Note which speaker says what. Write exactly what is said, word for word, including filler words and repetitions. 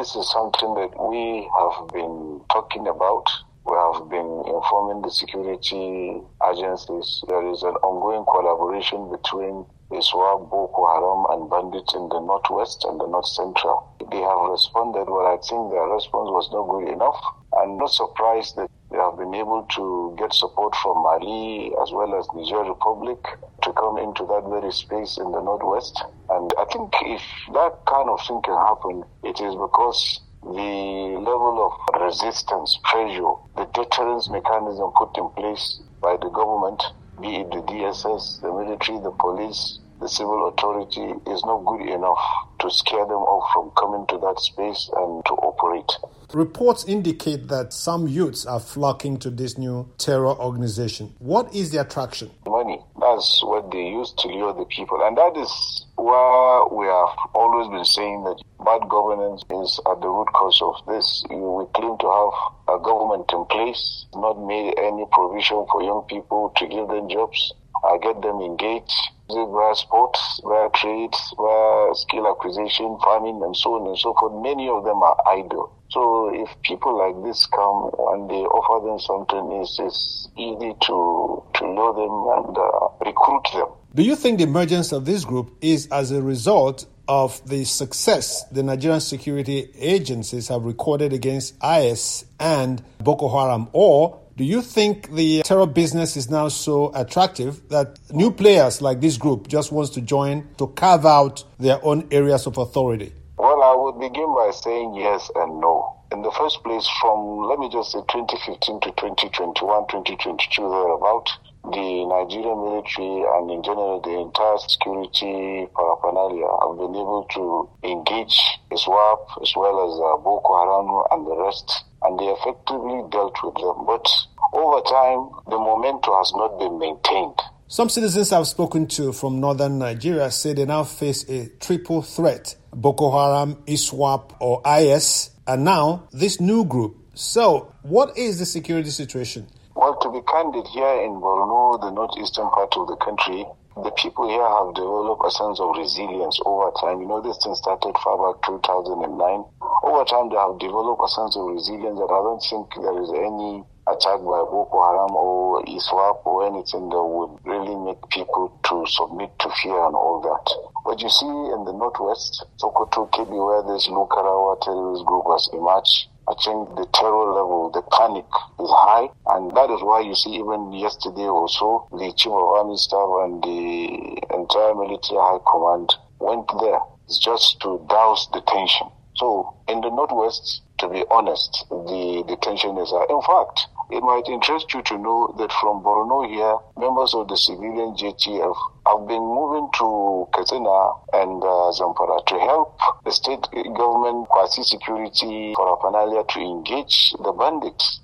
Speaker 1: this is something that we have been talking about. We have been informing the security agencies. There is an ongoing collaboration between ISWAP, Boko Haram, and bandits in the northwest and the north central. They have responded, but I think their response was not good enough. I'm not surprised that they have been able to get support from Mali as well as Niger Republic to come into that very space in the northwest. And I think if that kind of thing can happen, it is because the level of resistance, pressure, the deterrence mechanism put in place by the government, be it the D S S, the military, the police, the civil authority, is not good enough to scare them off from coming to that space and to operate.
Speaker 2: Reports indicate that some youths are flocking to this new terror organization. What is the attraction?
Speaker 1: Money. That's what they use to lure the people. And that is why we have always been saying that bad governance is at the root cause of this. We claim to have a government in place, not made any provision for young people to give them jobs, uh, get them engaged, via sports, via trades, via skill acquisition, farming, and so on and so forth. Many of them are idle. So if people like this come and they offer them something, it's, it's easy to, to lure them and uh, recruit them.
Speaker 2: Do you think the emergence of this group is as a result of the success the Nigerian security agencies have recorded against I S and Boko Haram, or do you think the terror business is now so attractive that new players like this group just wants to join to carve out their own areas of authority?
Speaker 1: Well, I would begin by saying yes and no. In the first place, from, let me just say, twenty fifteen to twenty twenty-one, twenty twenty-two, thereabout, the Nigerian military and in general the entire security paraphernalia have been able to engage ISWAP as well as uh, Boko Haram and the rest, and they effectively dealt with them. But over time, the momentum has not been maintained.
Speaker 2: Some citizens I've spoken to from northern Nigeria say they now face a triple threat: Boko Haram, ISWAP, or I S, and now this new group. So, what is the security situation?
Speaker 1: Well, to be candid, here in Borno, the northeastern part of the country, the people here have developed a sense of resilience over time. You know, this thing started far back two thousand nine. Over time, they have developed a sense of resilience that I don't think there is any attack by Boko Haram or ISWAP or anything that would really make people to submit to fear and all that. But you see in the northwest, Sokoto, Kebbi, where this Lukarawa terrorist group has emerged, I think the terror level, the panic is high, and that is why you see even yesterday or so, the Chief of Army Staff and the entire military high command went there just to douse the tension. So in the northwest, to be honest, the, the tension is high. In fact, it might interest you to know that from Borno here, members of the civilian J T F have been moving to Katsina and uh, Zamfara to help the state government quasi-security paraphernalia to engage the bandits.